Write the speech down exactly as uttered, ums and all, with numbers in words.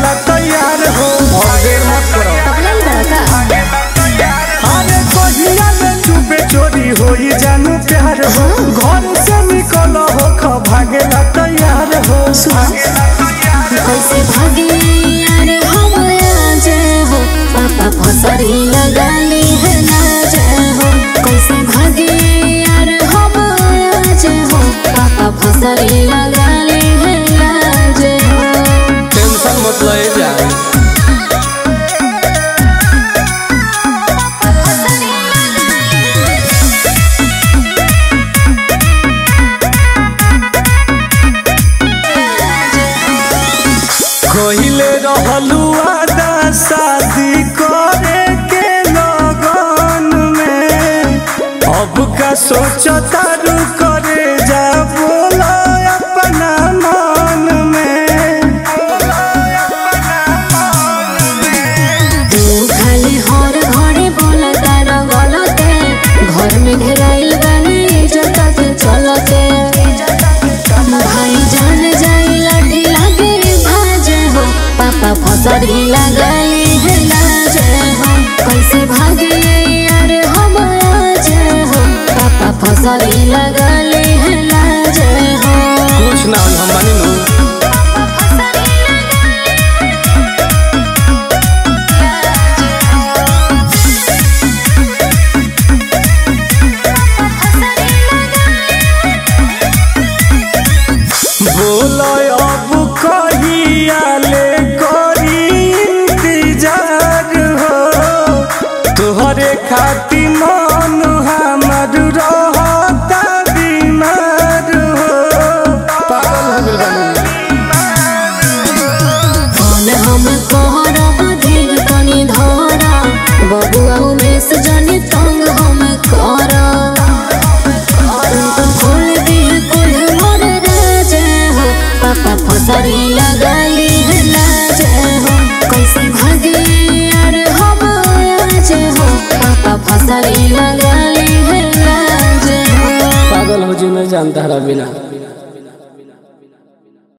भागेला तैयार हो। अरे कहिया में चुपे चोरी होई जानू प्यार हो। घर से निकल हो ख भागेला तैयार हो। कैसे भागे यार हम आज हो पापा फसरी लगाली है नाज हो। कैसे भागे यार हम आज हो पापा फसरी लगाली है नाज हो। टेंशन मत ले जा। कहिले रहलू आदा शादी करे के लगन में। अब का सोचता रू करे जा बोला अपना मन में। तू खाली हर घरे बोला तारा गलते घर में घेराइल बानी इज्जत के चलते। भाई जान जाई लाठी लागे भाजे हो पापा फसरी लगाली है लाज हो। कैसे भागे यार हम आज हो पापा फसरी लगाली है लाज हो। कुछ ना हम मानी नु। बोलो अब कहिया ले करी इंतजार हो। तोहरे खातिर मन हमर रहता बीमार हो। पागल हो गइल बानी। हम कहरा धीर तनी धरा बबुआ उमेश जनी तंग हम करा। खोल दिए कुल मोर राज हो पापा फसरी लगाली है लाज हो। कैसे भागे यार हम आज हो पापा फसरी लगाली है लाज हो। पागल हो जी मैं जानता रहा बिना।